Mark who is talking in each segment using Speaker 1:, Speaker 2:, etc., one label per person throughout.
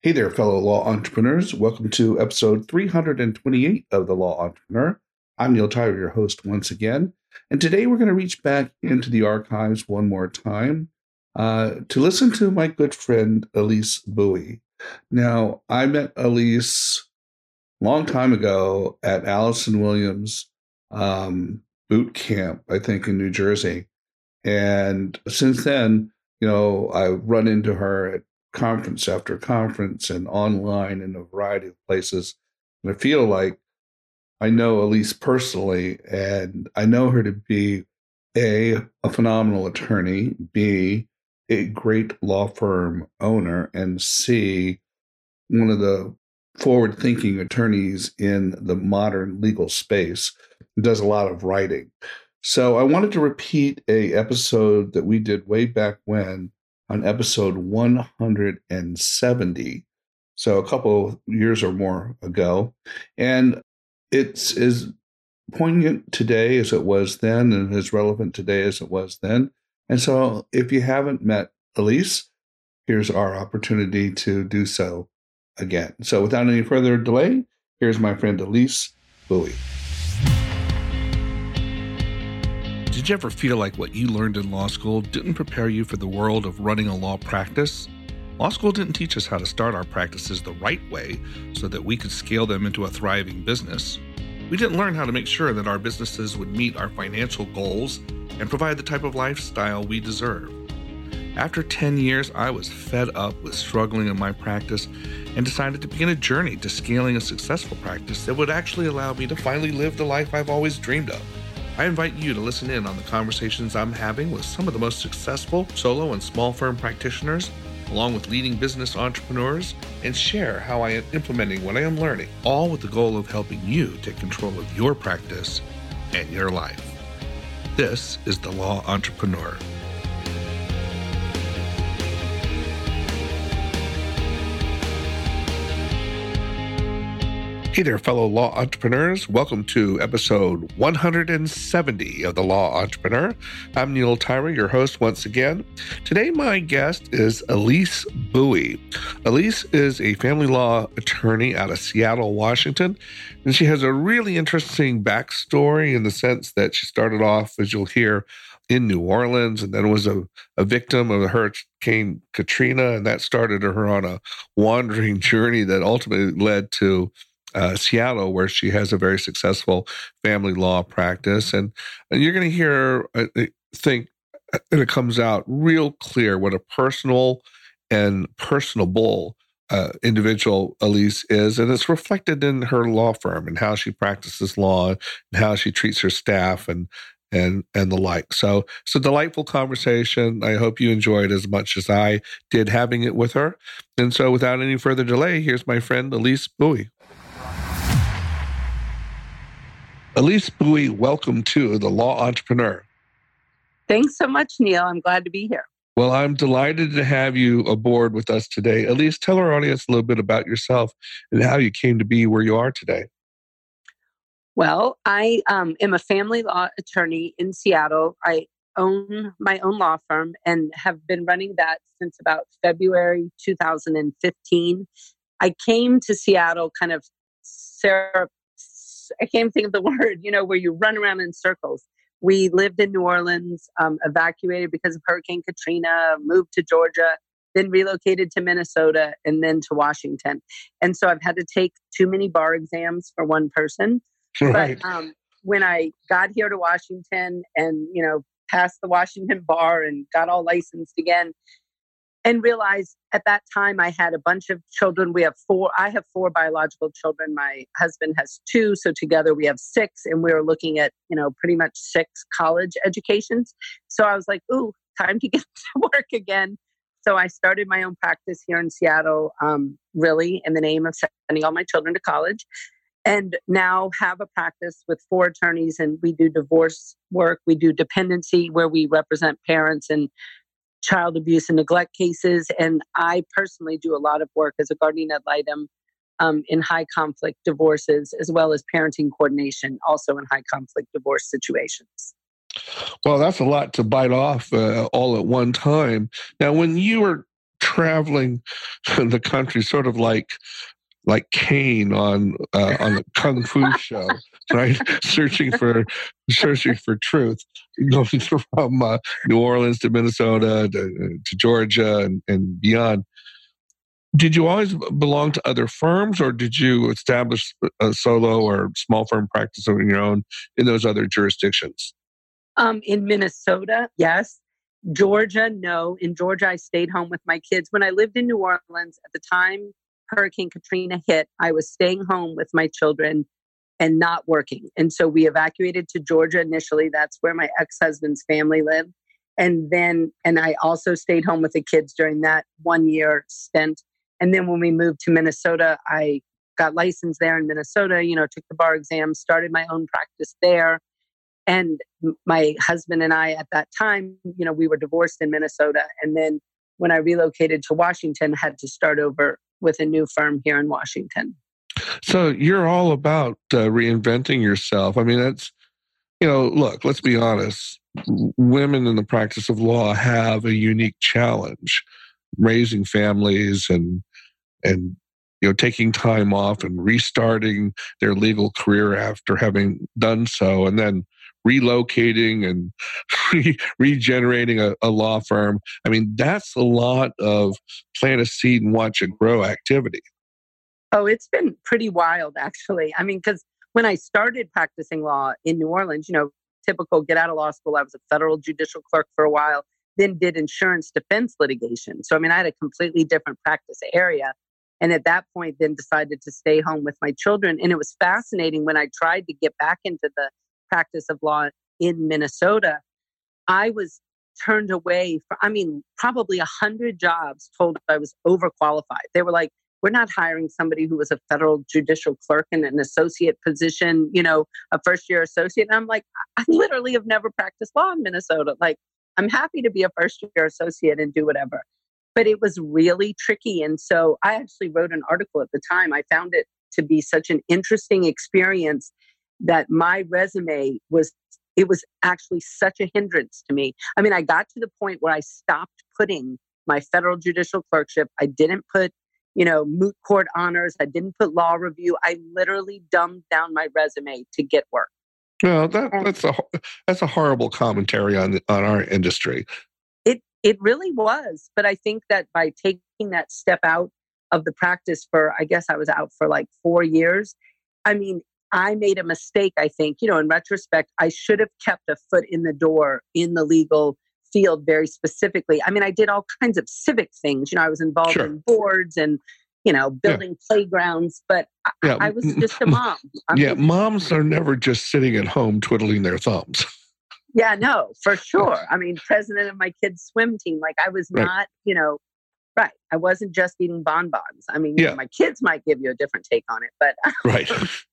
Speaker 1: Hey there, fellow law entrepreneurs. Welcome to episode 328 of The Law Entrepreneur. I'm Neil Tyler, your host once again. And today we're going to reach back into the archives one more time to listen to my good friend, Elise Bowie. Now, I met Elise a long time ago at Allison Williams boot camp, I think, in New Jersey. And since then, I've run into her at conference after conference and online in a variety of places. And I feel like I know Elise personally, and I know her to be a phenomenal attorney, B, a great law firm owner, and C, one of the forward-thinking attorneys in the modern legal space, who does a lot of writing. So I wanted to repeat a episode that we did way back when on episode 170. So a couple of years or more ago. And it's as poignant today as it was then and as relevant today as it was then. And so if you haven't met Elise, here's our opportunity to do so again. So without any further delay, here's my friend Elise Bowie. Did you ever feel like what you learned in law school didn't prepare you for the world of running a law practice? Law school didn't teach us how to start our practices the right way so that we could scale them into a thriving business. We didn't learn how to make sure that our businesses would meet our financial goals and provide the type of lifestyle we deserve. After 10 years, I was fed up with struggling in my practice and decided to begin a journey to scaling a successful practice that would actually allow me to finally live the life I've always dreamed of. I invite you to listen in on the conversations I'm having with some of the most successful solo and small firm practitioners, along with leading business entrepreneurs, and share how I am implementing what I am learning, all with the goal of helping you take control of your practice and your life. This is The Law Entrepreneur. Hey there, fellow law entrepreneurs. Welcome to episode 170 of The Law Entrepreneur. I'm Neil Tyra, your host once again. Today, my guest is Elise Bowie. Elise is a family law attorney out of Seattle, Washington, and she has a really interesting backstory in the sense that she started off, as you'll hear, in New Orleans, and then was a victim of Hurricane Katrina, and that started her on a wandering journey that ultimately led to Seattle, where she has a very successful family law practice. And you're going to hear, I think, and it comes out real clear what a personal and personable individual Elise is. And it's reflected in her law firm and how she practices law and how she treats her staff and the like. So it's a delightful conversation. I hope you enjoy it as much as I did having it with her. And so without any further delay, here's my friend Elise Bowie. Elise Bowie, welcome to The Law Entrepreneur.
Speaker 2: Thanks so much, Neil. I'm glad to be here.
Speaker 1: Well, I'm delighted to have you aboard with us today. Elise, tell our audience a little bit about yourself and how you came to be where you are today.
Speaker 2: Well, I am a family law attorney in Seattle. I own my own law firm and have been running that since about February 2015. I came to Seattle kind of I can't think of the word, where you run around in circles. We lived in New Orleans, evacuated because of Hurricane Katrina, moved to Georgia, then relocated to Minnesota, and then to Washington. And so I've had to take too many bar exams for one person.
Speaker 1: Right.
Speaker 2: But when I got here to Washington and, passed the Washington bar and got all licensed again, and realized at that time I had a bunch of children. I have 4 biological children. My husband has 2. So together we have 6. And we were looking at, pretty much 6 college educations. So I was like, ooh, time to get to work again. So I started my own practice here in Seattle, really in the name of sending all my children to college. And now have a practice with 4 attorneys, and we do divorce work. We do dependency, where we represent parents and child abuse and neglect cases. And I personally do a lot of work as a guardian ad litem in high conflict divorces, as well as parenting coordination, also in high conflict divorce situations.
Speaker 1: Well, that's a lot to bite off all at one time. Now, when you were traveling the country, sort of like Kane on the Kung Fu show, right? searching for truth, going from New Orleans to Minnesota to Georgia and beyond. Did you always belong to other firms, or did you establish a solo or small firm practice on your own in those other jurisdictions?
Speaker 2: In Minnesota, yes. Georgia, no. In Georgia, I stayed home with my kids. When I lived in New Orleans, at the time Hurricane Katrina hit, I was staying home with my children and not working. And so we evacuated to Georgia initially. That's where my ex-husband's family lived. And I also stayed home with the kids during that 1 year stint. And then when we moved to Minnesota, I got licensed there in Minnesota, took the bar exam, started my own practice there. And my husband and I at that time, we were divorced in Minnesota. And then when I relocated to Washington, had to start over with a new firm here in Washington.
Speaker 1: So you're all about reinventing yourself. I mean, that's, look, let's be honest. Women in the practice of law have a unique challenge, raising families and taking time off and restarting their legal career after having done so, and then relocating and regenerating a law firm. I mean, that's a lot of plant a seed and watch it grow activity.
Speaker 2: Oh, it's been pretty wild, actually. I mean, because when I started practicing law in New Orleans, typical get out of law school, I was a federal judicial clerk for a while, then did insurance defense litigation. So, I mean, I had a completely different practice area. And at that point, then decided to stay home with my children. And it was fascinating when I tried to get back into the practice of law in Minnesota. I was turned away for, probably 100 jobs, told I was overqualified. They were like, we're not hiring somebody who was a federal judicial clerk in an associate position, a first-year associate. And I'm like, I literally have never practiced law in Minnesota. Like, I'm happy to be a first-year associate and do whatever. But it was really tricky. And so I actually wrote an article at the time. I found it to be such an interesting experience that my resume was actually such a hindrance to me. I mean, I got to the point where I stopped putting my federal judicial clerkship. I didn't put, moot court honors. I didn't put law review. I literally dumbed down my resume to get work.
Speaker 1: Well, that's a horrible commentary on our industry.
Speaker 2: It really was. But I think that by taking that step out of the practice I guess I was out for like 4 years. I mean, I made a mistake, I think. In retrospect, I should have kept a foot in the door in the legal field very specifically. I mean, I did all kinds of civic things. I was involved in boards and, building playgrounds, but I was just a mom.
Speaker 1: Moms are never just sitting at home twiddling their thumbs.
Speaker 2: Yeah, no, for sure. I mean, president of my kids' swim team. Like, I was not, right. I wasn't just eating bonbons. I mean, my kids might give you a different take on it, but
Speaker 1: right.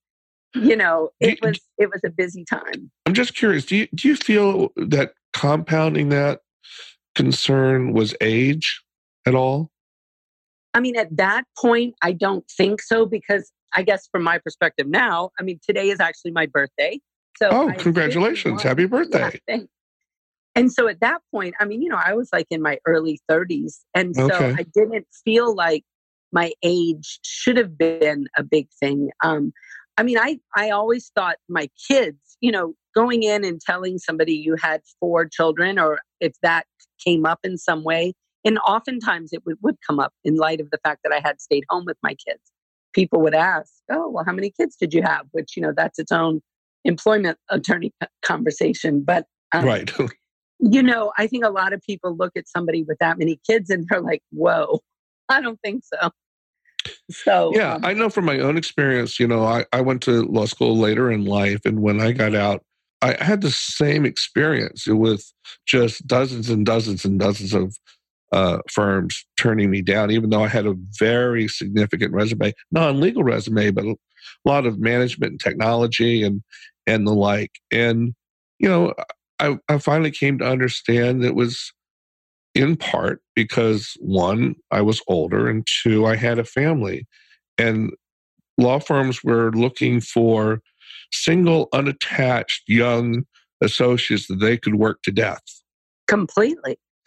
Speaker 2: It was a busy time.
Speaker 1: I'm just curious. Do you feel that compounding that concern was age at all?
Speaker 2: I mean, at that point, I don't think so, because I guess from my perspective now, I mean, today is actually my birthday. So
Speaker 1: congratulations. Happy birthday.
Speaker 2: Yeah, and so at that point, I mean, I was like in my early 30s. And so I didn't feel like my age should have been a big thing. I mean, I always thought my kids, going in and telling somebody you had 4 children, or if that came up in some way, and oftentimes it would come up in light of the fact that I had stayed home with my kids. People would ask, oh, well, how many kids did you have? Which, that's its own employment attorney conversation. But,
Speaker 1: right.
Speaker 2: I think a lot of people look at somebody with that many kids and they're like, whoa, I don't think so. So,
Speaker 1: yeah, I know from my own experience, I went to law school later in life. And when I got out, I had the same experience with just dozens and dozens and dozens of firms turning me down, even though I had a very significant resume, non-legal resume, but a lot of management and technology and the like. And, I finally came to understand that it was in part because 1, I was older, and 2, I had a family. And law firms were looking for single, unattached young associates that they could work to death.
Speaker 2: Completely.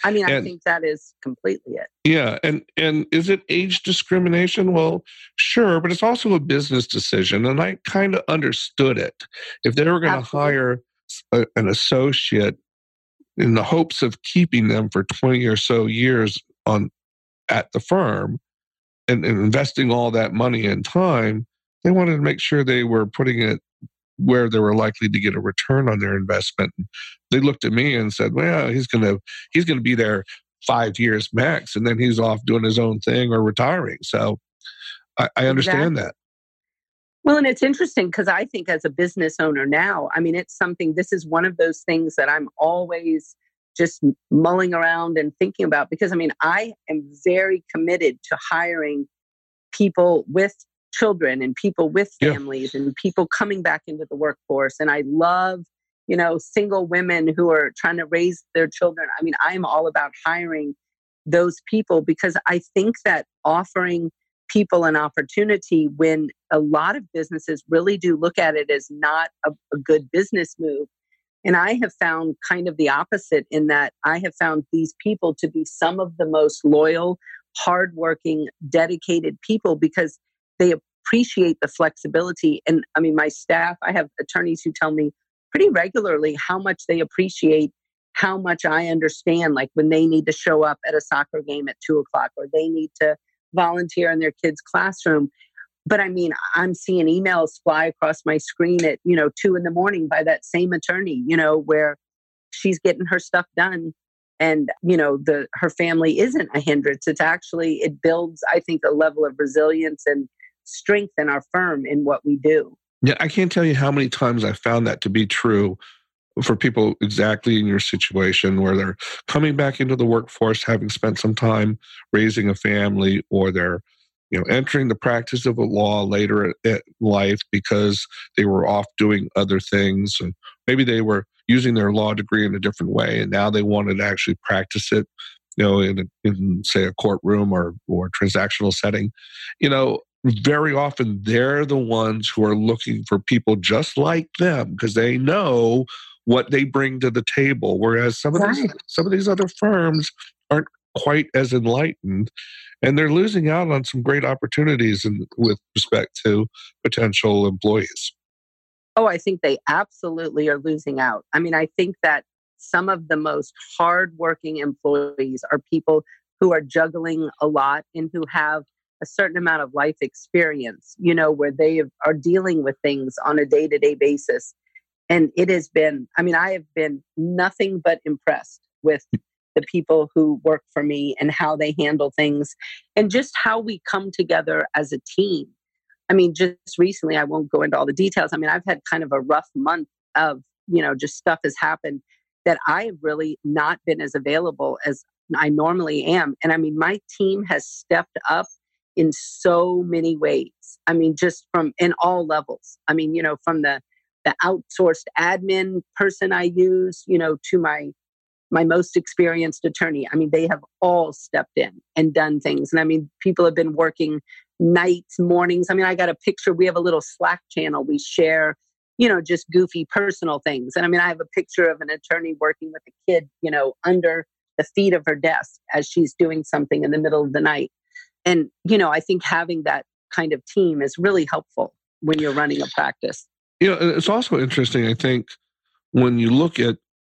Speaker 2: I mean, I
Speaker 1: And
Speaker 2: think that is completely it.
Speaker 1: yeah, and is it age discrimination? Well, sure, but it's also a business decision, and I kind of understood it. If they were going to
Speaker 2: Absolutely.
Speaker 1: hire an associate in the hopes of keeping them for 20 or so years on at the firm and investing all that money and time, they wanted to make sure they were putting it where they were likely to get a return on their investment. They looked at me and said, "Well, he's gonna be there 5 years max, and then he's off doing his own thing or retiring." So I understand
Speaker 2: Exactly.
Speaker 1: that.
Speaker 2: Well, and it's interesting because I think as a business owner now, I mean, it's something, this is one of those things that I'm always just mulling around and thinking about because I mean, I am very committed to hiring people with children and people with
Speaker 1: Yeah,
Speaker 2: families and people coming back into the workforce. And I love, single women who are trying to raise their children. I mean, I'm all about hiring those people because I think that offering people an opportunity when a lot of businesses really do look at it as not a good business move. And I have found kind of the opposite in that I have found these people to be some of the most loyal, hardworking, dedicated people because they appreciate the flexibility. And I mean, my staff, I have attorneys who tell me pretty regularly how much they appreciate how much I understand, like when they need to show up at a soccer game at 2 o'clock or they need to volunteer in their kids' classroom. But I mean, I'm seeing emails fly across my screen at, 2 a.m. by that same attorney, where she's getting her stuff done. And, her family isn't a hindrance. It's actually, it builds, I think, a level of resilience and strength in our firm in what we do.
Speaker 1: yeah. I can't tell you how many times I found that to be true for people exactly in your situation where they're coming back into the workforce, having spent some time raising a family, or they're entering the practice of a law later at life because they were off doing other things, and maybe they were using their law degree in a different way, and now they wanted to actually practice it, in say a courtroom or transactional setting. Very often they're the ones who are looking for people just like them because they know what they bring to the table. Whereas
Speaker 2: Right.
Speaker 1: some of these other firms aren't quite as enlightened, and they're losing out on some great opportunities with respect to potential employees.
Speaker 2: Oh, I think they absolutely are losing out. I mean, I think that some of the most hardworking employees are people who are juggling a lot and who have a certain amount of life experience, where are dealing with things on a day to day basis. And it has been, I mean, I have been nothing but impressed with the people who work for me and how they handle things and just how we come together as a team. I mean, just recently, I won't go into all the details. I mean, I've had kind of a rough month of, just stuff has happened that I have really not been as available as I normally am. And I mean, my team has stepped up in so many ways. I mean, just from in all levels. I mean, from the outsourced admin person I use, to my most experienced attorney. I mean, they have all stepped in and done things. And I mean, people have been working nights, mornings. I mean, I got a picture. We have a little Slack channel. We share, just goofy personal things. And I mean, I have a picture of an attorney working with a kid, under the feet of her desk as she's doing something in the middle of the night. And, I think having that kind of team is really helpful when you're running a practice.
Speaker 1: It's also interesting, I think, when you look at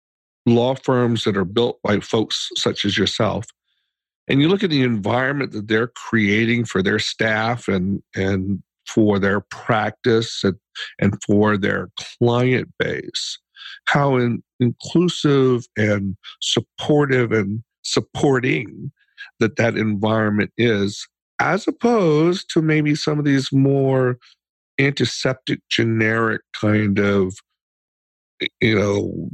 Speaker 1: law firms that are built by folks such as yourself, and you look at the environment that they're creating for their staff and for their practice and for their client base, how inclusive and supportive and supporting that environment is, as opposed to maybe some of these more antiseptic, generic kind of, you know,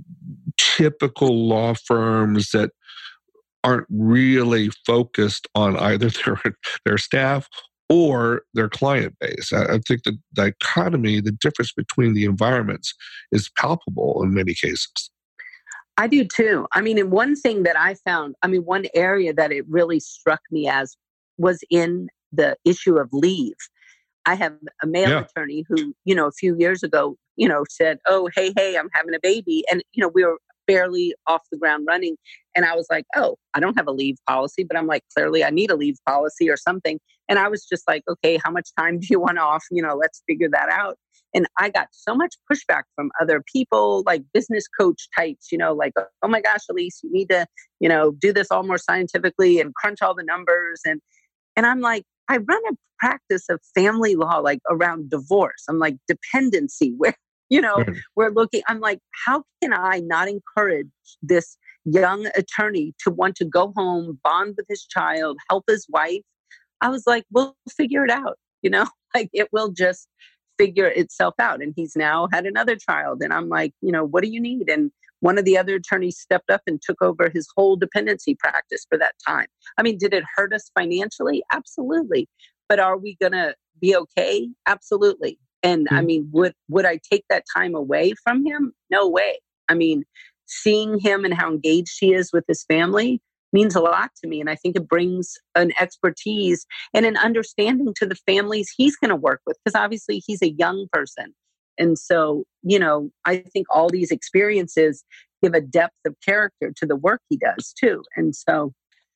Speaker 1: typical law firms that aren't really focused on either their staff or their client base. I think the dichotomy, the difference between the environments is palpable in many cases.
Speaker 2: I do too. I mean, and one thing that I found, I mean, one area that it really struck me as was in the issue of leave. I have a male
Speaker 1: Yeah.
Speaker 2: attorney who, a few years ago, said, "Oh, hey, I'm having a baby." And, we were barely off the ground running. And I was like, oh, I don't have a leave policy, but I'm like, clearly I need a leave policy or something. And I was just like, okay, how much time do you want off? Let's figure that out. And I got so much pushback from other people, like business coach types, like, oh my gosh, Elise, you need to, do this all more scientifically and crunch all the numbers. And I'm like, I run a practice of family law, like around divorce. I'm like dependency where, we're looking, I'm like, how can I not encourage this young attorney to want to go home, bond with his child, help his wife? I was like, we'll figure it out, like it will just figure itself out. And he's now had another child. And I'm like, what do you need? And one of the other attorneys stepped up and took over his whole dependency practice for that time. I mean, did it hurt us financially? Absolutely. But are we going to be okay? Absolutely. And I mean, would I take that time away from him? No way. I mean, seeing him and how engaged he is with his family means a lot to me. And I think it brings an expertise and an understanding to the families he's going to work with, because obviously he's a young person. And so, I think all these experiences give a depth of character to the work he does too. And so,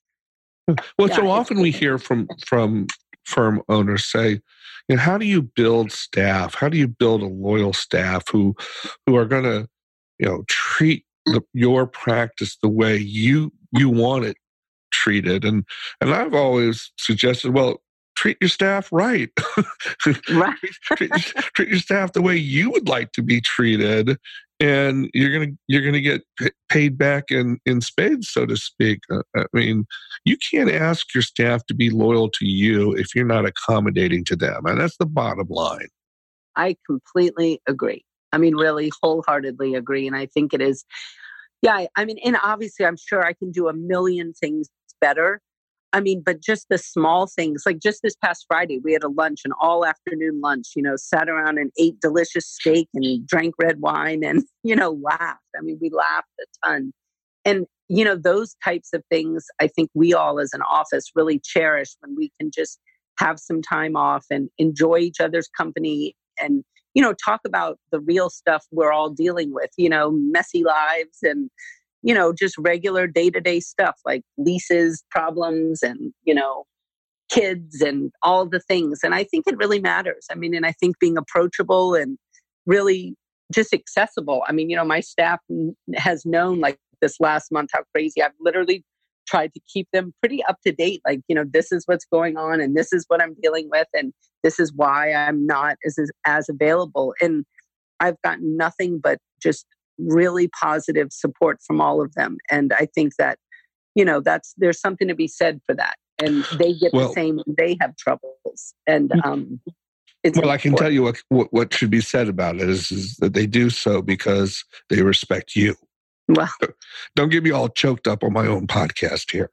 Speaker 1: well, so often we hear from firm owners say, how do you build staff? How do you build a loyal staff who are going to, treat your practice the way you want it treated? And I've always suggested, well, treat your staff right.
Speaker 2: Right.
Speaker 1: treat your staff the way you would like to be treated, and you're gonna get paid back in spades, so to speak. I mean, you can't ask your staff to be loyal to you if you're not accommodating to them, and that's the bottom line.
Speaker 2: I completely agree. I mean, really wholeheartedly agree, and I think it is. Yeah, I mean, and obviously, I'm sure I can do a million things better. I mean, but just the small things, like just this past Friday, we had a lunch, an all afternoon lunch, sat around and ate delicious steak and drank red wine and, laughed. I mean, we laughed a ton. And, those types of things, I think we all as an office really cherish when we can just have some time off and enjoy each other's company and, talk about the real stuff we're all dealing with, messy lives and, just regular day-to-day stuff like leases, problems, and, kids and all the things. And I think it really matters. I mean, and I think being approachable and really just accessible. I mean, my staff has known like this last month how crazy I've literally tried to keep them pretty up to date. Like, this is what's going on and this is what I'm dealing with. And this is why I'm not as available. And I've gotten nothing but just really positive support from all of them. And I think that, there's something to be said for that. And they get the same, they have troubles. And it's
Speaker 1: I can tell you what should be said about it is that they do so because they respect you.
Speaker 2: Well,
Speaker 1: don't get me all choked up on my own podcast here.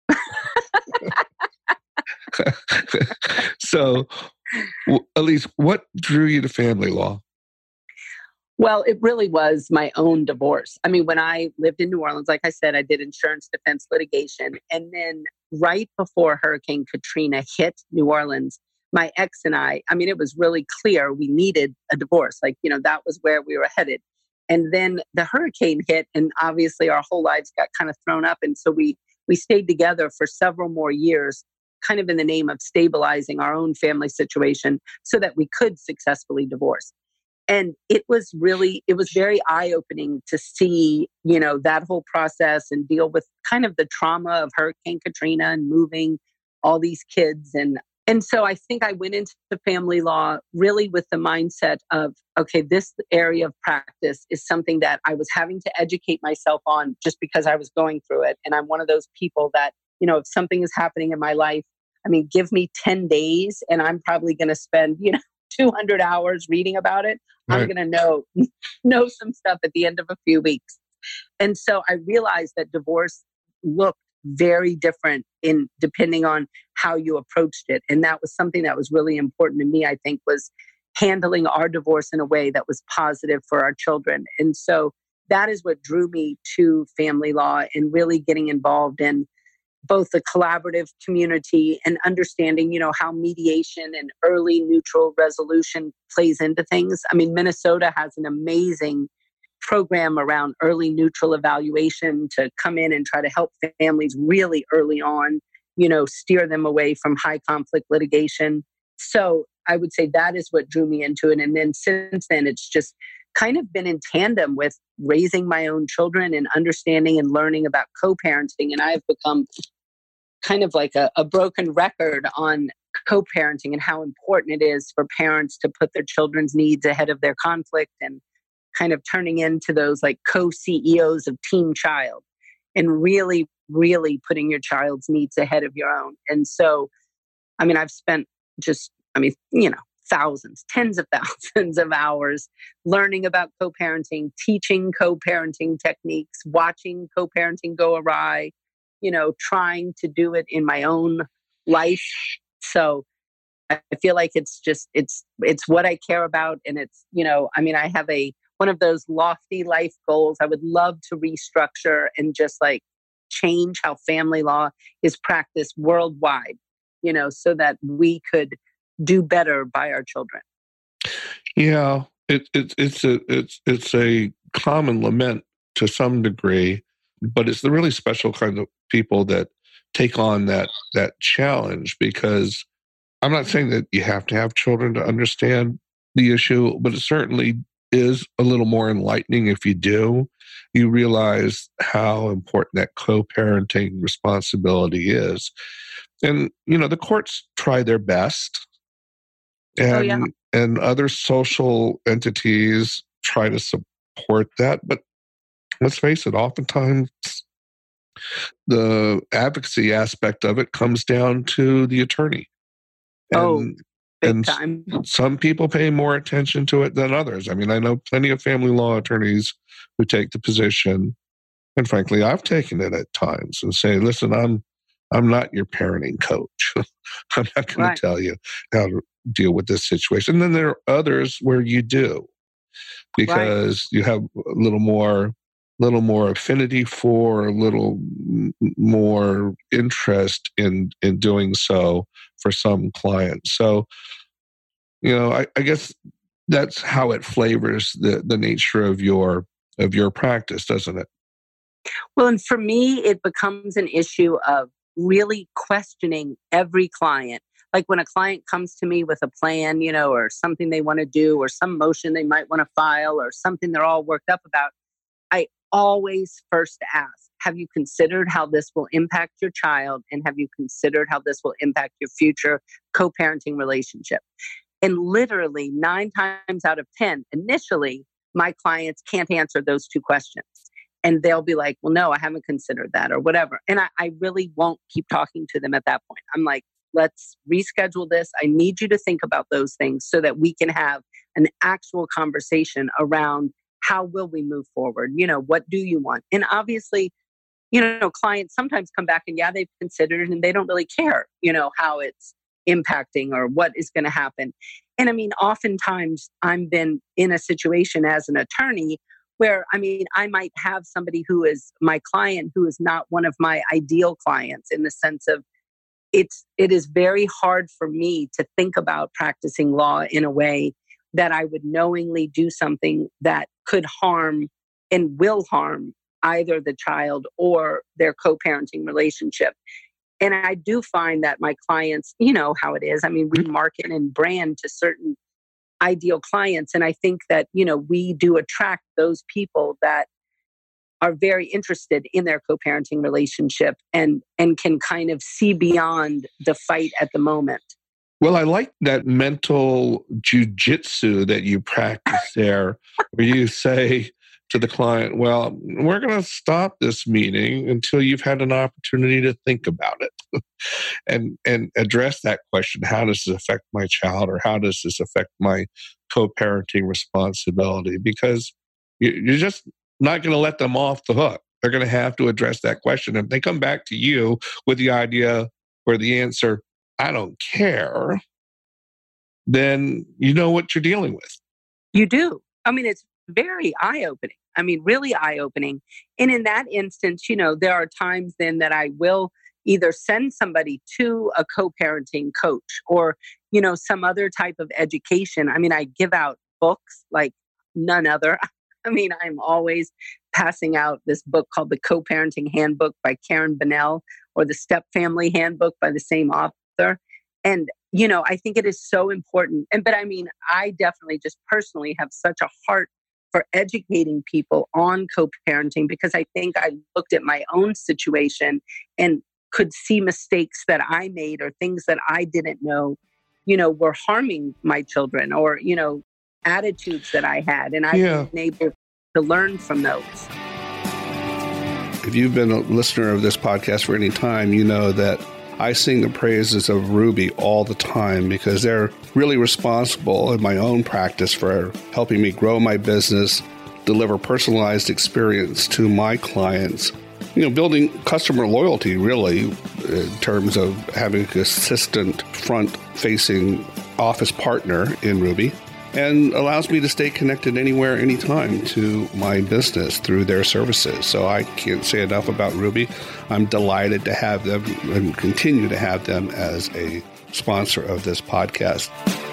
Speaker 1: So, Elise, what drew you to family law?
Speaker 2: Well, it really was my own divorce. I mean, when I lived in New Orleans, like I said, I did insurance defense litigation. And then right before Hurricane Katrina hit New Orleans, my ex and I mean, it was really clear we needed a divorce. Like, that was where we were headed. And then the hurricane hit, and obviously our whole lives got kind of thrown up. And so we stayed together for several more years, kind of in the name of stabilizing our own family situation so that we could successfully divorce. And it was very eye-opening to see, that whole process and deal with kind of the trauma of Hurricane Katrina and moving all these kids. And so I think I went into the family law really with the mindset of, okay, this area of practice is something that I was having to educate myself on just because I was going through it. And I'm one of those people that, if something is happening in my life, I mean, give me 10 days and I'm probably going to spend, 200 hours reading about it. Right. I'm going to know some stuff at the end of a few weeks. And so I realized that divorce looked very different depending on how you approached it. And that was something that was really important to me, I think, was handling our divorce in a way that was positive for our children. And so that is what drew me to family law and really getting involved in both the collaborative community and understanding, how mediation and early neutral resolution plays into things. I mean, Minnesota has an amazing program around early neutral evaluation to come in and try to help families really early on, steer them away from high conflict litigation. So I would say that is what drew me into it. And then since then, it's just kind of been in tandem with raising my own children and understanding and learning about co-parenting. And I've become kind of like a broken record on co-parenting and how important it is for parents to put their children's needs ahead of their conflict, and kind of turning into those like co-CEOs of Team Child, and really, really putting your child's needs ahead of your own. And so, I've spent thousands, tens of thousands of hours learning about co-parenting, teaching co-parenting techniques, watching co-parenting go awry, trying to do it in my own life. So I feel like it's what I care about. And it's, I have one of those lofty life goals. I would love to restructure and just like change how family law is practiced worldwide, so that we could do better by our children.
Speaker 1: Yeah, it's a common lament to some degree, but it's the really special kind of people that take on that challenge, because I'm not saying that you have to have children to understand the issue, but it certainly is a little more enlightening if you do. You realize how important that co-parenting responsibility is. And, the courts try their best, and other social entities try to support that. But let's face it, oftentimes the advocacy aspect of it comes down to the attorney.
Speaker 2: Big time.
Speaker 1: Some people pay more attention to it than others. I know plenty of family law attorneys who take the position, and frankly, I've taken it at times, and say, listen, I'm not your parenting coach. I'm not going to tell you how to deal with this situation. And then there are others where you do, because you have a little more affinity for, a little more interest in doing so for some clients. So, I guess that's how it flavors the nature of your practice, doesn't it?
Speaker 2: Well, and for me, it becomes an issue of really questioning every client. Like when a client comes to me with a plan, or something they want to do, or some motion they might want to file, or something they're all worked up about, I always first ask, have you considered how this will impact your child? And have you considered how this will impact your future co-parenting relationship? And literally 9 times out of 10, initially, my clients can't answer those 2 questions. And they'll be like, well, no, I haven't considered that, or whatever. And I really won't keep talking to them at that point. I'm like, let's reschedule this. I need you to think about those things so that we can have an actual conversation around how will we move forward? What do you want? And obviously, clients sometimes come back and they've considered it and they don't really care, how it's impacting or what is going to happen. And oftentimes I've been in a situation as an attorney where, I might have somebody who is my client who is not one of my ideal clients, in the sense of it is very hard for me to think about practicing law in a way that I would knowingly do something that could harm and will harm either the child or their co-parenting relationship. And I do find that my clients, how it is. We market and brand to certain ideal clients. And I think that, we do attract those people that are very interested in their co-parenting relationship and can kind of see beyond the fight at the moment.
Speaker 1: Well, I like that mental jujitsu that you practice there, where you say to the client, well, we're going to stop this meeting until you've had an opportunity to think about it and address that question. How does this affect my child, or how does this affect my co-parenting responsibility? Because you're just not going to let them off the hook. They're going to have to address that question. If they come back to you with the idea or the answer, I don't care, then you know what you're dealing with.
Speaker 2: You do. It's very eye-opening. Really eye-opening. And in that instance, there are times then that I will either send somebody to a co-parenting coach or, some other type of education. I give out books like none other. I mean, I'm always passing out this book called The Co-Parenting Handbook by Karen Bonnell, or The Step Family Handbook by the same author. And, I think it is so important. But I mean, I definitely just personally have such a heart for educating people on co-parenting, because I think I looked at my own situation and could see mistakes that I made or things that I didn't know, were harming my children, or, attitudes that I had. And I've been able to learn from those.
Speaker 3: If you've been a listener of this podcast for any time, you know that I sing the praises of Ruby all the time, because they're really responsible in my own practice for helping me grow my business, deliver personalized experience to my clients, building customer loyalty, really, in terms of having a consistent front-facing office partner in Ruby, and allows me to stay connected anywhere, anytime to my business through their services. So I can't say enough about Ruby. I'm delighted to have them and continue to have them as a sponsor of this podcast.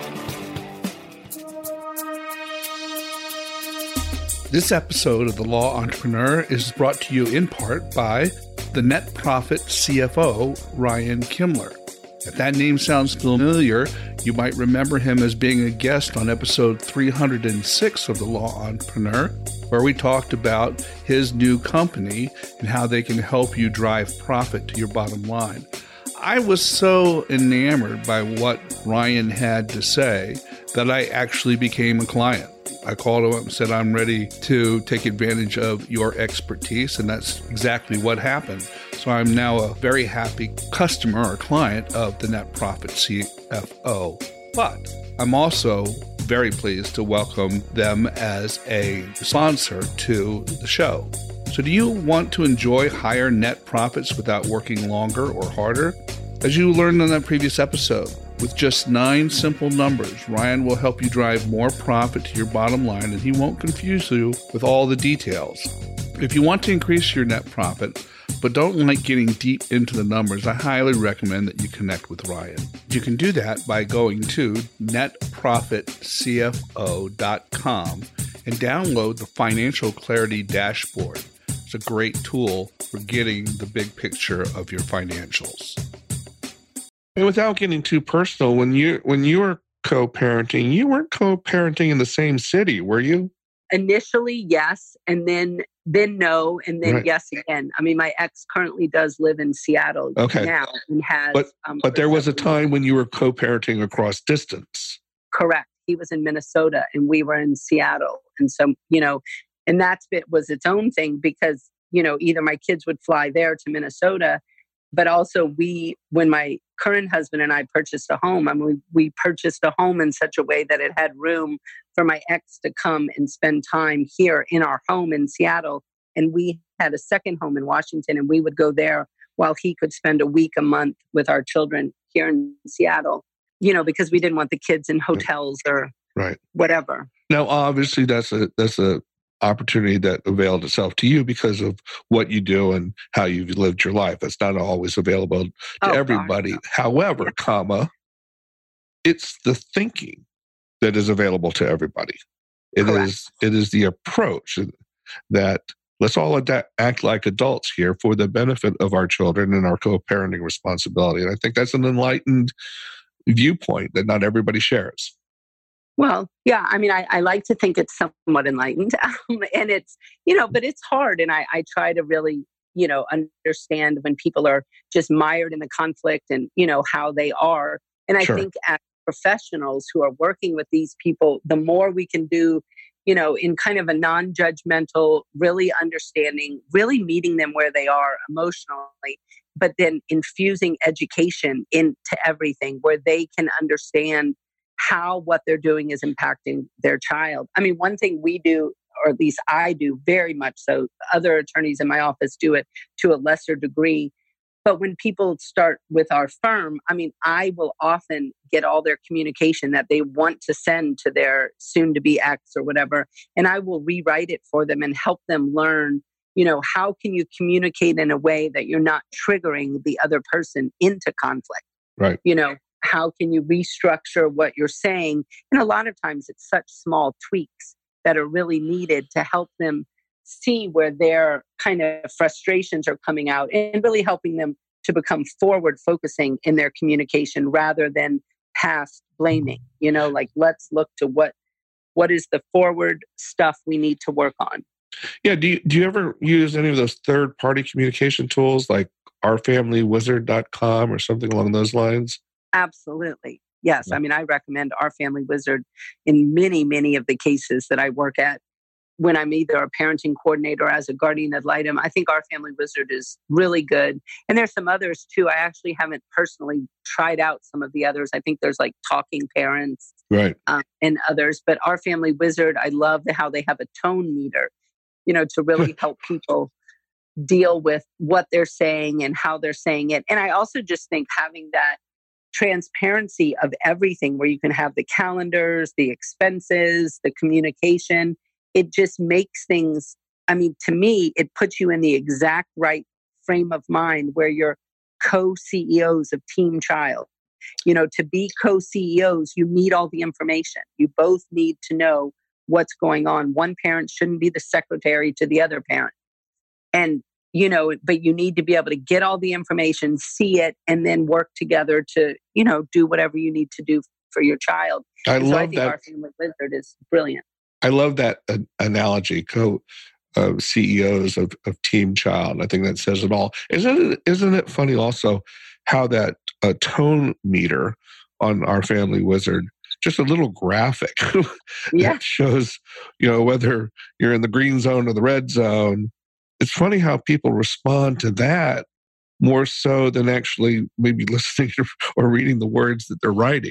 Speaker 1: This episode of The Law Entrepreneur is brought to you in part by the Net Profit CFO, Ryan Kimler. If that name sounds familiar, you might remember him as being a guest on episode 306 of The Law Entrepreneur, where we talked about his new company and how they can help you drive profit to your bottom line. I was so enamored by what Ryan had to say that I actually became a client. I called him up and said, I'm ready to take advantage of your expertise. And that's exactly what happened. So I'm now a very happy customer or client of the Net Profit CFO. But I'm also very pleased to welcome them as a sponsor to the show. So do you want to enjoy higher net profits without working longer or harder? As you learned in that previous episode, with just 9 simple numbers, Ryan will help you drive more profit to your bottom line, and he won't confuse you with all the details. If you want to increase your net profit, but don't like getting deep into the numbers, I highly recommend that you connect with Ryan. You can do that by going to netprofitcfo.com and download the Financial Clarity Dashboard. It's a great tool for getting the big picture of your financials. And without getting too personal, when you were co-parenting, you weren't co-parenting in the same city, were you?
Speaker 2: Initially, yes, and then no, and then yes again. I mean, my ex currently does live in Seattle now, and has.
Speaker 1: But there was a time when you were co-parenting across distance.
Speaker 2: Correct. He was in Minnesota, and we were in Seattle, and so and that bit was its own thing, because either my kids would fly there to Minnesota, but also when my current husband and I purchased a home, we purchased a home in such a way that it had room for my ex to come and spend time here in our home in Seattle. And we had a second home in Washington, and we would go there while he could spend a week, a month with our children here in Seattle, because we didn't want the kids in hotels or whatever.
Speaker 1: Now, obviously, that's a opportunity that availed itself to you because of what you do and how you've lived your life. It's not always available to everybody. God, no. However, it's the thinking that is available to everybody. It is the approach that let's all act like adults here for the benefit of our children and our co-parenting responsibility. And I think that's an enlightened viewpoint that not everybody shares.
Speaker 2: Well, yeah, I mean, I like to think it's somewhat enlightened, and it's, but it's hard. And I try to really, understand when people are just mired in the conflict and, how they are. And I think as professionals who are working with these people, the more we can do, in kind of a non-judgmental, really understanding, really meeting them where they are emotionally, but then infusing education into everything where they can understand how what they're doing is impacting their child. I mean, one thing we do, or at least I do very much so, other attorneys in my office do it to a lesser degree. But when people start with our firm, I mean, I will often get all their communication that they want to send to their soon-to-be ex or whatever, and I will rewrite it for them and help them learn, how can you communicate in a way that you're not triggering the other person into conflict?
Speaker 1: Right.
Speaker 2: How can you restructure what you're saying? And a lot of times it's such small tweaks that are really needed to help them see where their kind of frustrations are coming out, and really helping them to become forward focusing in their communication rather than past blaming. Like, let's look to what is the forward stuff we need to work on.
Speaker 1: Yeah. Do you ever use any of those third-party communication tools like ourfamilywizard.com or something along those lines?
Speaker 2: Absolutely. Yes. I mean, I recommend Our Family Wizard in many, many of the cases that I work at. When I'm either a parenting coordinator or as a guardian ad litem, I think Our Family Wizard is really good. And there's some others too. I actually haven't personally tried out some of the others. I think there's like Talking Parents,
Speaker 1: right,
Speaker 2: and others. But Our Family Wizard, I love how they have a tone meter, to really help people deal with what they're saying and how they're saying it. And I also just think having that transparency of everything, where you can have the calendars, the expenses, the communication, it just makes things, I mean, to me, it puts you in the exact right frame of mind where you're co-CEOs of Team Child. To be co-CEOs, you need all the information. You both need to know what's going on. One parent shouldn't be the secretary to the other parent. And, but you need to be able to get all the information, see it, and then work together to, do whatever you need to do for your child.
Speaker 1: I
Speaker 2: think
Speaker 1: that.
Speaker 2: Our Family Wizard is brilliant.
Speaker 1: I love that analogy, CEOs of Team Child. I think that says it all. Isn't it funny also how that tone meter on Our Family Wizard, just a little graphic that shows, whether you're in the green zone or the red zone. It's funny how people respond to that more so than actually maybe listening to or reading the words that they're writing.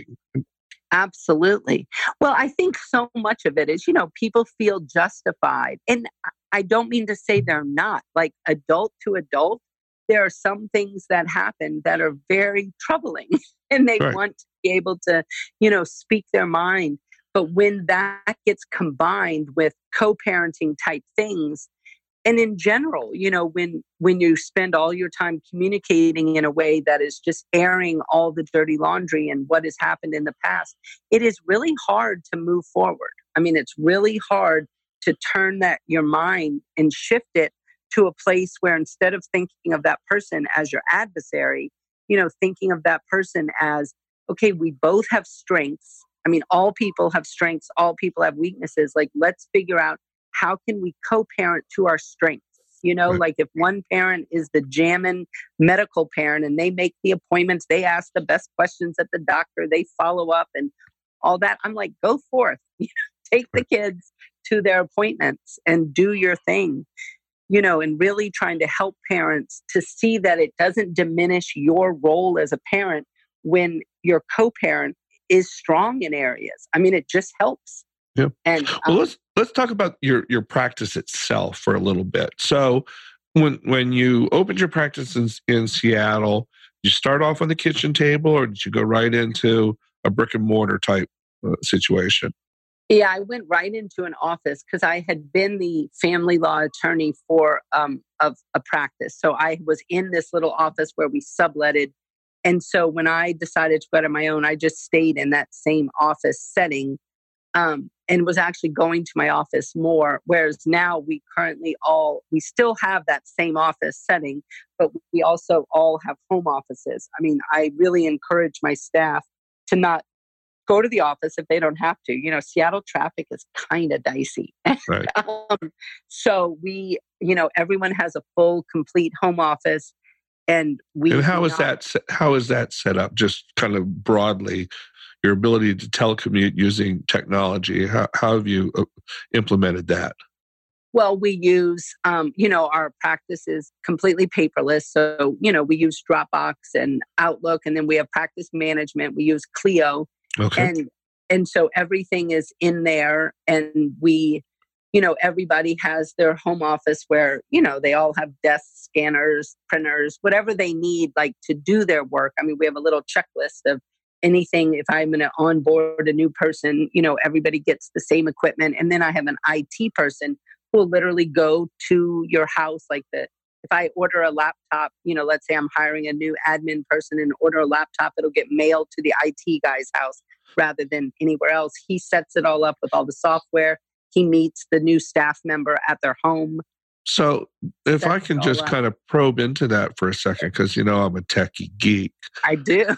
Speaker 2: Absolutely. Well, I think so much of it is, people feel justified. And I don't mean to say they're not. Like, adult to adult, there are some things that happen that are very troubling and they
Speaker 1: right.
Speaker 2: want to be able to, speak their mind. But when that gets combined with co-parenting type things, and in general, when you spend all your time communicating in a way that is just airing all the dirty laundry and what has happened in the past, it is really hard to move forward. I mean, it's really hard to turn your mind and shift it to a place where, instead of thinking of that person as your adversary, thinking of that person as, okay, we both have strengths. I mean, all people have strengths. All people have weaknesses. Like, let's figure out, how can we co-parent to our strengths? Right. Like, if one parent is the jammin' medical parent and they make the appointments, they ask the best questions at the doctor, they follow up and all that, I'm like, go forth, take the kids to their appointments and do your thing, and really trying to help parents to see that it doesn't diminish your role as a parent when your co-parent is strong in areas. I mean, it just helps.
Speaker 1: Yeah.
Speaker 2: And
Speaker 1: well, let's talk about your practice itself for a little bit. So when you opened your practice in Seattle, you start off on the kitchen table, or did you go right into a brick and mortar type situation?
Speaker 2: Yeah, I went right into an office because I had been the family law attorney for of a practice. So I was in this little office where we subletted. And so when I decided to go to my own, I just stayed in that same office setting. And was actually going to my office more. Whereas now we still have that same office setting, but we also all have home offices. I mean, I really encourage my staff to not go to the office if they don't have to. Seattle traffic is kind of dicey.
Speaker 1: Right.
Speaker 2: So we, everyone has a full, complete home office. And
Speaker 1: how is that set up? Just kind of broadly, your ability to telecommute using technology. How have you implemented that?
Speaker 2: Well, we use, our practice is completely paperless. So, we use Dropbox and Outlook, and then we have practice management. We use Clio.
Speaker 1: Okay.
Speaker 2: And so everything is in there, and we, everybody has their home office where, they all have desks, scanners, printers, whatever they need, like, to do their work. I mean, we have a little checklist of anything. If I'm going to onboard a new person, everybody gets the same equipment. And then I have an IT person who will literally go to your house. Like, if I order a laptop, let's say I'm hiring a new admin person and order a laptop, it'll get mailed to the IT guy's house rather than anywhere else. He sets it all up with all the software. he meets the new staff member at their home.
Speaker 1: So if I
Speaker 2: Sets
Speaker 1: can
Speaker 2: it all
Speaker 1: just
Speaker 2: up.
Speaker 1: kind of probe into that for a second, because, I'm a techie geek.
Speaker 2: I do.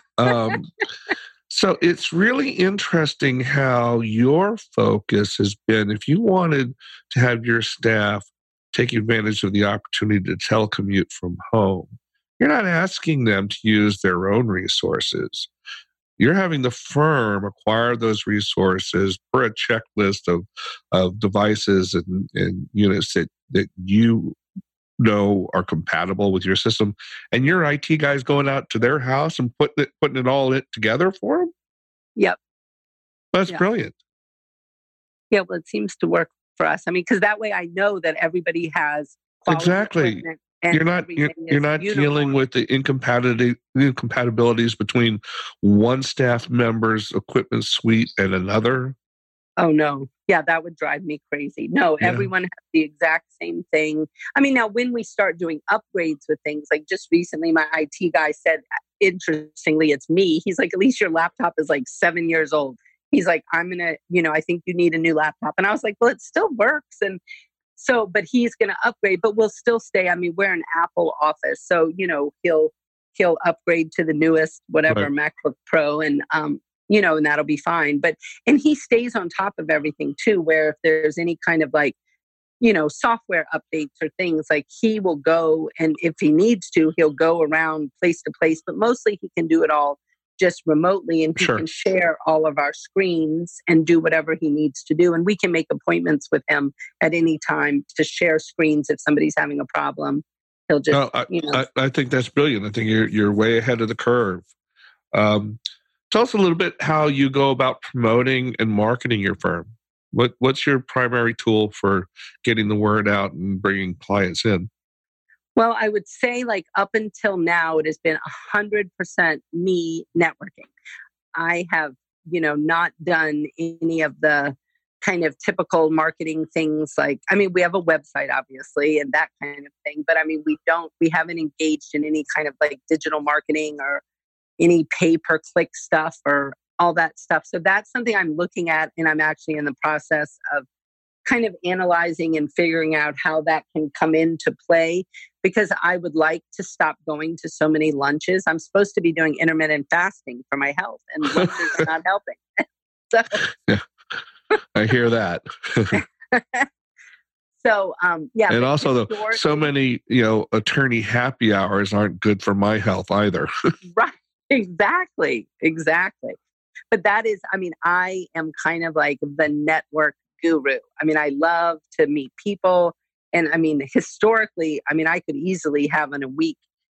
Speaker 1: So it's really interesting how your focus has been, if you wanted to have your staff take advantage of the opportunity to telecommute from home, you're not asking them to use their own resources. You're having the firm acquire those resources for a checklist of devices and units that you know are compatible with your system. And your IT guys going out to their house and putting it all together for them?
Speaker 2: Yep.
Speaker 1: That's
Speaker 2: Yeah.
Speaker 1: brilliant.
Speaker 2: Yeah, well, it seems to work for us. I mean, because that way I know that everybody has quality
Speaker 1: Exactly.
Speaker 2: equipment and
Speaker 1: You're not
Speaker 2: everything
Speaker 1: you're
Speaker 2: is
Speaker 1: not
Speaker 2: uniform.
Speaker 1: dealing with the incompatibilities between one staff member's equipment suite and another.
Speaker 2: Oh, no. Yeah, that would drive me crazy. No,
Speaker 1: Yeah.
Speaker 2: everyone has the exact same thing. I mean, now when we start doing upgrades with things, like just recently, my IT guy said, interestingly, it's me. He's like, at least your laptop is like 7 years old. He's like, I'm going to, I think you need a new laptop. And I was like, well, it still works. And so, but he's going to upgrade, but we'll still stay. I mean, we're an Apple office. So, he'll upgrade to the newest, whatever,
Speaker 1: Right.
Speaker 2: MacBook Pro. And, and that'll be fine. And he stays on top of everything too, where if there's any kind of like, software updates or things, like he will go, and if he needs to, he'll go around place to place, but mostly he can do it all just remotely, and he
Speaker 1: Sure.
Speaker 2: can share all of our screens and do whatever he needs to do. And we can make appointments with him at any time to share screens if somebody's having a problem. He'll just,
Speaker 1: I think that's brilliant. I think you're way ahead of the curve. Tell us a little bit how you go about promoting and marketing your firm. What's your primary tool for getting the word out and bringing clients in?
Speaker 2: Well, I would say like up until now, it has been 100% me networking. I have, not done any of the kind of typical marketing things. Like, I mean, we have a website, obviously, and that kind of thing. But I mean, we haven't engaged in any kind of like digital marketing or any pay-per-click stuff or all that stuff. So that's something I'm looking at, and I'm actually in the process of kind of analyzing and figuring out how that can come into play, because I would like to stop going to so many lunches. I'm supposed to be doing intermittent fasting for my health, and lunches are not helping. So,
Speaker 1: yeah, I hear that.
Speaker 2: So, yeah.
Speaker 1: And also, so many, attorney happy hours aren't good for my health either.
Speaker 2: Right. Exactly. But that is, I mean, I am kind of like the network guru. I mean, I love to meet people. And I mean, historically, I mean, I could easily have in a week,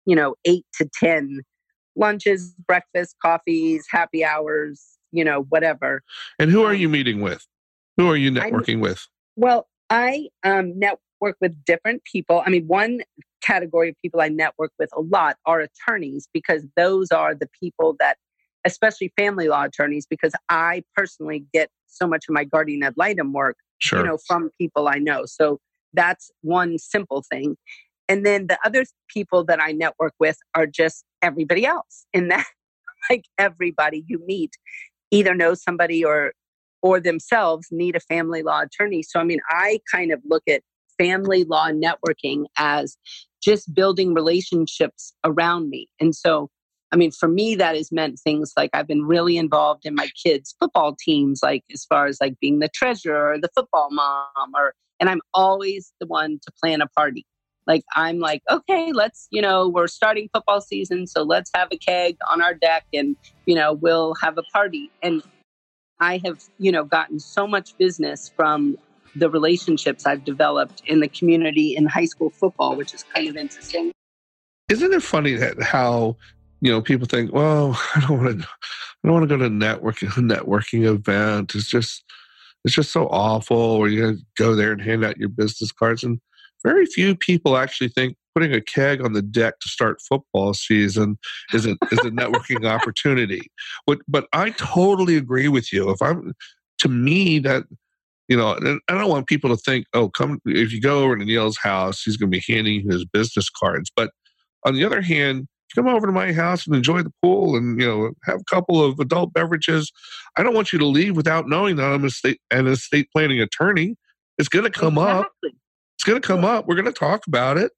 Speaker 2: 8 to 10 lunches, breakfast, coffees, happy hours, whatever.
Speaker 1: And who are you meeting with? Who are you networking with?
Speaker 2: Well, I network with different people. I mean, one category of people I network with a lot are attorneys, because those are the people that, especially family law attorneys, because I personally get so much of my guardian ad litem work,
Speaker 1: Sure.
Speaker 2: From people I know. So that's one simple thing. And then the other people that I network with are just everybody else. And that, like, everybody you meet either knows somebody or themselves need a family law attorney. So, I mean, I kind of look at family law networking as just building relationships around me. And so, I mean, for me, that has meant things like I've been really involved in my kids' football teams, like as far as like being the treasurer or the football mom, and I'm always the one to plan a party. Like, I'm like, okay, let's, we're starting football season, so let's have a keg on our deck and, we'll have a party. And I have, gotten so much business from the relationships I've developed in the community in high school football, which is kind of interesting.
Speaker 1: Isn't it funny that how, people think, well, I don't want to go to a networking event. It's just so awful. Or you go there and hand out your business cards, and very few people actually think putting a keg on the deck to start football season is a networking opportunity. But I totally agree with you. To me, that, and I don't want people to think, oh, if you go over to Neil's house, he's going to be handing you his business cards. But on the other hand, come over to my house and enjoy the pool and, have a couple of adult beverages. I don't want you to leave without knowing that I'm an estate planning attorney. It's going to come up. It's going to come up. We're going to talk about it.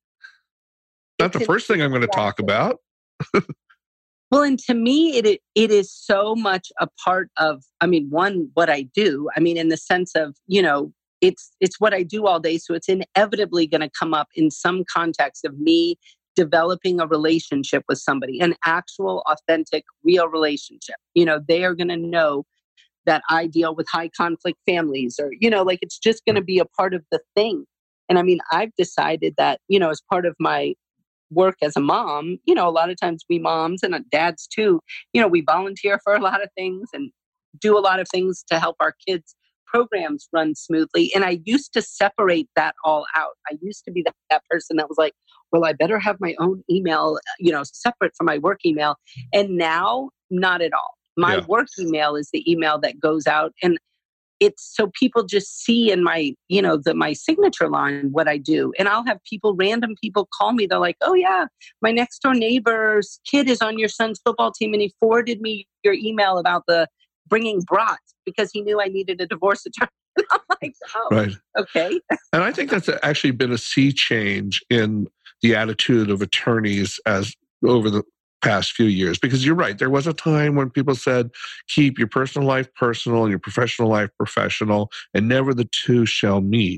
Speaker 1: Not the first thing I'm going to talk about.
Speaker 2: Well, and to me, it is so much a part of, one, what I do. In the sense of, it's what I do all day. So it's inevitably going to come up in some context of me developing a relationship with somebody, an actual, authentic, real relationship. They are going to know that I deal with high conflict families, or, it's just going to be a part of the thing. And I've decided that, as part of my work as a mom, a lot of times we moms and dads too, we volunteer for a lot of things and do a lot of things to help our kids' programs run smoothly. And I used to separate that all out. I used to be that person that was like, well, I better have my own email, separate from my work email. And now, not at all. My work email is the email that goes out, and it's so people just see in my, my signature line what I do. And I'll have random people call me. They're like, oh yeah, my next door neighbor's kid is on your son's football team, and he forwarded me your email about the bringing brats because he knew I needed a divorce attorney. And I'm like, oh, right. Okay.
Speaker 1: And I think that's actually been a sea change in the attitude of attorneys as over the past few years, because you're right. There was a time when people said, keep your personal life personal and your professional life professional, and never the two shall meet.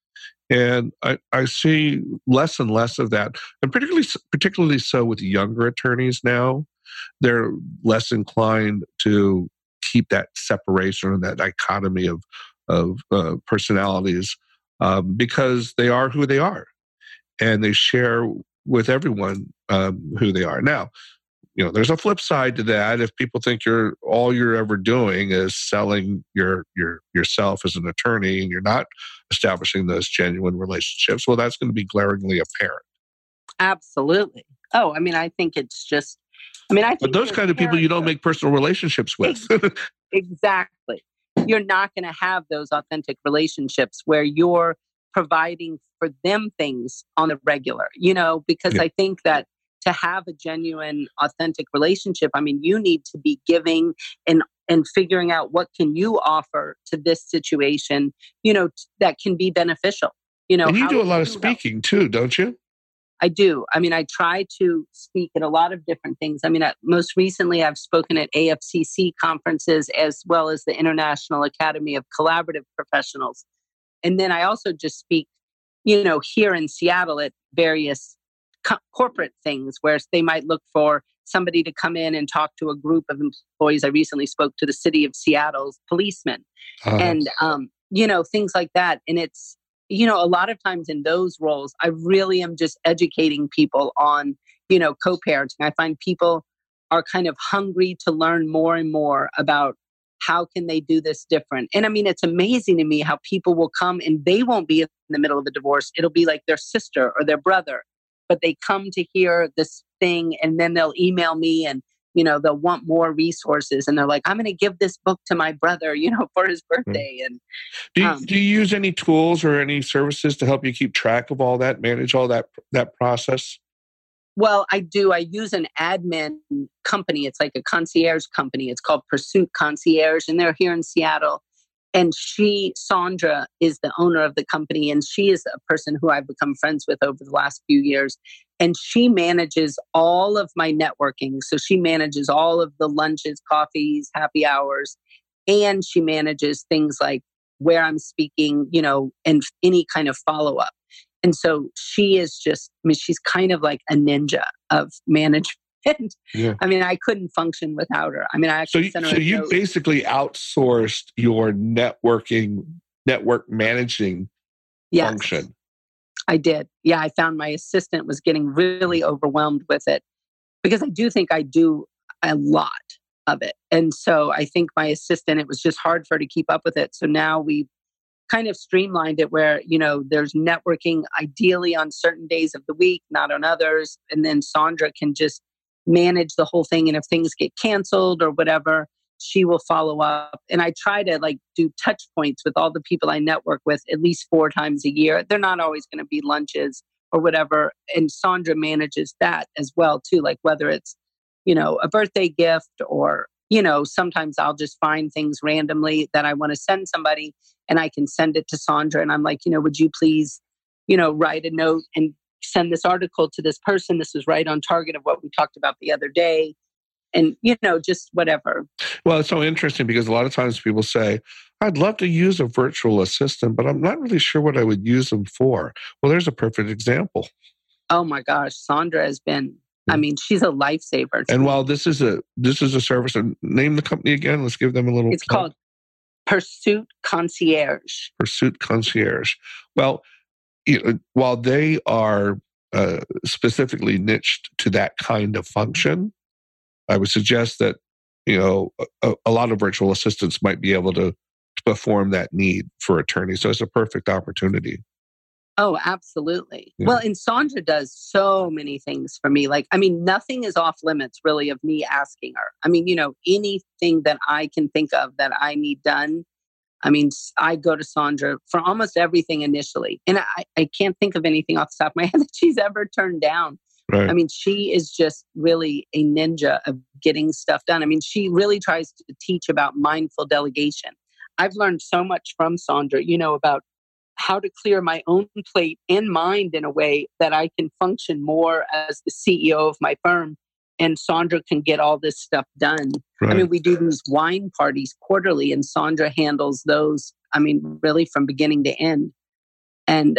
Speaker 1: And I see less and less of that, and particularly so with younger attorneys now. They're less inclined to keep that separation and that dichotomy of personalities because they are who they are, and they share with everyone who they are. Now, there's a flip side to that. If people think all you're ever doing is selling yourself as an attorney and you're not establishing those genuine relationships, well, that's going to be glaringly apparent.
Speaker 2: Absolutely. Oh, I think it's just, I think.
Speaker 1: But those kind of people you don't make personal relationships with.
Speaker 2: Exactly. You're not going to have those authentic relationships where you're providing for them things on the regular, because I think that to have a genuine, authentic relationship, you need to be giving and figuring out what can you offer to this situation, that can be beneficial.
Speaker 1: And you do a lot of speaking too, don't you?
Speaker 2: I do. I try to speak at a lot of different things. Most recently, I've spoken at AFCC conferences as well as the International Academy of Collaborative Professionals. And then I also just speak, here in Seattle at various corporate things where they might look for somebody to come in and talk to a group of employees. I recently spoke to the city of Seattle's policemen and, things like that. And it's, a lot of times in those roles, I really am just educating people on, co-parenting. I find people are kind of hungry to learn more and more about how can they do this different. And it's amazing to me how people will come and they won't be in the middle of a divorce. It'll be like their sister or their brother, but they come to hear this thing and then they'll email me and, they'll want more resources. And they're like, I'm going to give this book to my brother, for his birthday. And
Speaker 1: do you use any tools or any services to help you keep track of all that, manage all that process?
Speaker 2: Well, I do. I use an admin company. It's like a concierge company. It's called Pursuit Concierge, and they're here in Seattle. And Sandra, is the owner of the company, and she is a person who I've become friends with over the last few years. And she manages all of my networking. So she manages all of the lunches, coffees, happy hours, and she manages things like where I'm speaking, and any kind of follow-up. And so she is just, she's kind of like a ninja of management. Yeah. I couldn't function without her. I actually sent her
Speaker 1: So you basically outsourced your network managing function.
Speaker 2: I did. Yeah, I found my assistant was getting really overwhelmed with it because I do think I do a lot of it. And so I think my assistant, it was just hard for her to keep up with it. So now we kind of streamlined it where, there's networking ideally on certain days of the week, not on others. And then Sandra can just manage the whole thing. And if things get canceled or whatever, she will follow up. And I try to do touch points with all the people I network with at least 4 times a year. They're not always going to be lunches or whatever. And Sandra manages that as well too. Like whether it's, a birthday gift or, sometimes I'll just find things randomly that I want to send somebody and I can send it to Sandra. And I'm like, would you please, write a note and send this article to this person. This is right on target of what we talked about the other day. And, just whatever.
Speaker 1: Well, it's so interesting because a lot of times people say, I'd love to use a virtual assistant, but I'm not really sure what I would use them for. Well, there's a perfect example.
Speaker 2: Oh my gosh. Sandra has been, she's a lifesaver.
Speaker 1: And while this is a service, and name the company again, let's give them a little.
Speaker 2: It's called Pursuit Concierge.
Speaker 1: Pursuit Concierge. Well, while they are specifically niched to that kind of function, I would suggest that, a lot of virtual assistants might be able to perform that need for attorneys. So it's a perfect opportunity.
Speaker 2: Oh, absolutely.
Speaker 1: Yeah.
Speaker 2: Well, and Sandra does so many things for me. Nothing is off limits really of me asking her. Anything that I can think of that I need done, I go to Sandra for almost everything initially. And I can't think of anything off the top of my head that she's ever turned down.
Speaker 1: Right.
Speaker 2: She is just really a ninja of getting stuff done. She really tries to teach about mindful delegation. I've learned so much from Sandra, about how to clear my own plate and mind in a way that I can function more as the CEO of my firm. And Sandra can get all this stuff done.
Speaker 1: Right.
Speaker 2: We do these wine parties quarterly and Sandra handles those, really from beginning to end. And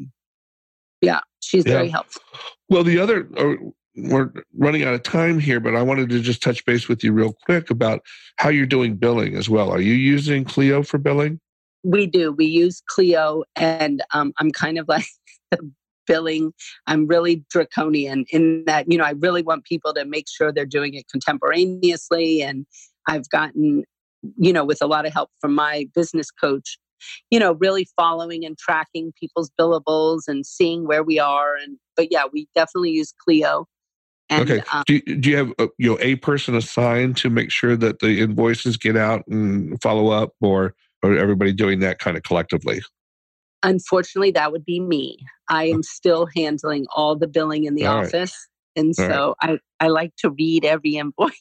Speaker 2: she's very helpful.
Speaker 1: Well, we're running out of time here, but I wanted to just touch base with you real quick about how you're doing billing as well. Are you using Clio for billing?
Speaker 2: We do. We use Clio, and I'm kind of like the billing. I'm really draconian in that, I really want people to make sure they're doing it contemporaneously. And I've gotten, with a lot of help from my business coach, really following and tracking people's billables and seeing where we are. But we definitely use Clio. And,
Speaker 1: okay. Do you have a person assigned to make sure that the invoices get out and follow up, or everybody doing that kind of collectively?
Speaker 2: Unfortunately, that would be me. I am still handling all the billing in the office. Right. And so I like to read every invoice.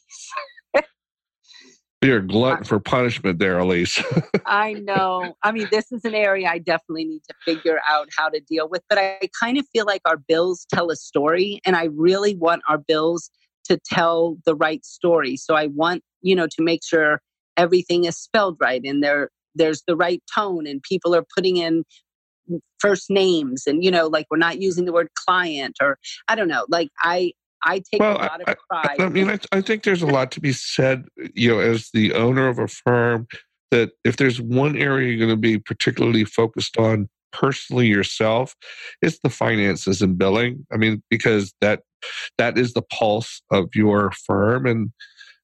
Speaker 1: You're a glutton for punishment there, Elise.
Speaker 2: I know. This is an area I definitely need to figure out how to deal with. But I kind of feel like our bills tell a story, and I really want our bills to tell the right story. So I want, to make sure everything is spelled right and there's the right tone and people are putting in first names and, we're not using the word client or I don't know. I take a lot of pride.
Speaker 1: I think there's a lot to be said, as the owner of a firm, that if there's one area you're going to be particularly focused on personally yourself, it's the finances and billing. Because that is the pulse of your firm. And,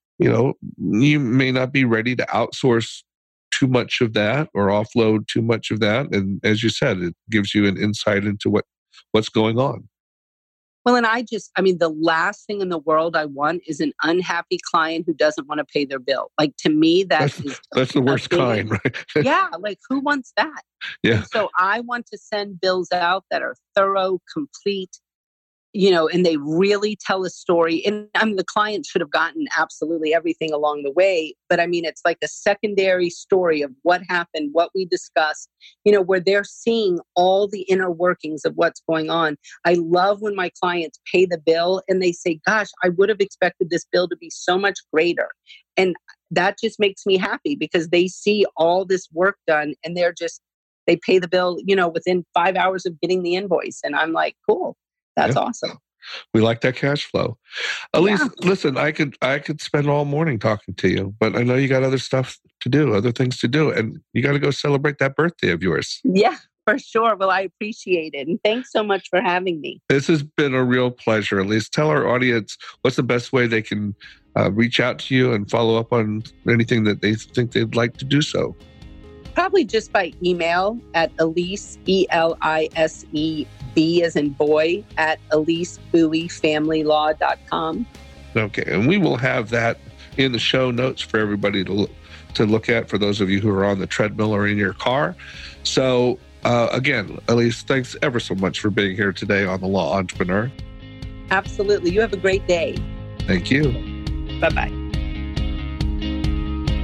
Speaker 1: you may not be ready to outsource too much of that or offload too much of that. And as you said, it gives you an insight into what's going on.
Speaker 2: Well, and the last thing in the world I want is an unhappy client who doesn't want to pay their bill. To me, that's
Speaker 1: the worst kind, right?
Speaker 2: Yeah. Who wants that?
Speaker 1: Yeah.
Speaker 2: And so I want to send bills out that are thorough, complete, and they really tell a story. And the client should have gotten absolutely everything along the way. But it's like a secondary story of what happened, what we discussed, where they're seeing all the inner workings of what's going on. I love when my clients pay the bill and they say, gosh, I would have expected this bill to be so much greater. And that just makes me happy because they see all this work done and they pay the bill, within 5 hours of getting the invoice. And I'm like, cool. That's awesome.
Speaker 1: We like that cash flow. Elise, listen, I could spend all morning talking to you, but I know you got other stuff to do, other things to do, and you got to go celebrate that birthday of yours.
Speaker 2: Yeah, for sure. Well, I appreciate it. And thanks so much for having me.
Speaker 1: This has been a real pleasure. Elise, tell our audience what's the best way they can reach out to you and follow up on anything that they think they'd like to do so.
Speaker 2: Probably just by email at Elise, ELISE, B as in boy, at EliseBuoyFamilyLaw.com.
Speaker 1: Okay, and we will have that in the show notes for everybody to look at for those of you who are on the treadmill or in your car. So again, Elise, thanks ever so much for being here today on The Law Entrepreneur.
Speaker 2: Absolutely. You have a great day.
Speaker 1: Thank you.
Speaker 2: Bye-bye.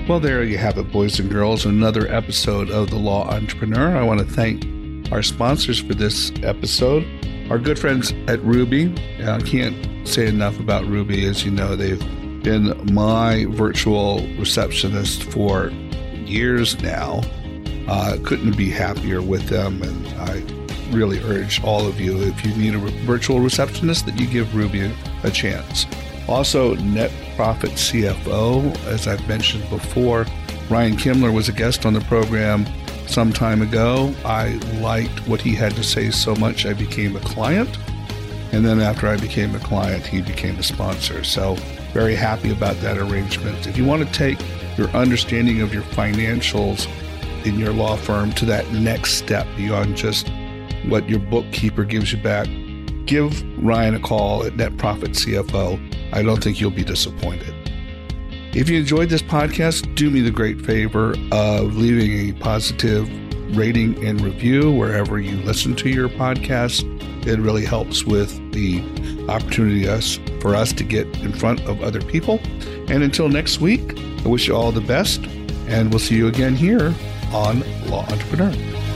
Speaker 3: Well, there you have it, boys and girls. Another episode of The Law Entrepreneur. I want to thank our sponsors for this episode. Our good friends at Ruby. I can't say enough about Ruby. As you know, they've been my virtual receptionist for years now. Couldn't be happier with them, and I really urge all of you, if you need a virtual receptionist, that you give Ruby a chance. Also, Net Profit CFO, as I've mentioned before, Ryan Kimler was a guest on the program some time ago. I liked what he had to say so much, I became a client. And then after I became a client, he became a sponsor. So very happy about that arrangement. If you want to take your understanding of your financials in your law firm to that next step beyond just what your bookkeeper gives you back, give Ryan a call at Net Profit CFO. I don't think you'll be disappointed. If you enjoyed this podcast, do me the great favor of leaving a positive rating and review wherever you listen to your podcast. It really helps with the opportunity for us to get in front of other people. And until next week, I wish you all the best, and we'll see you again here on Law Entrepreneur.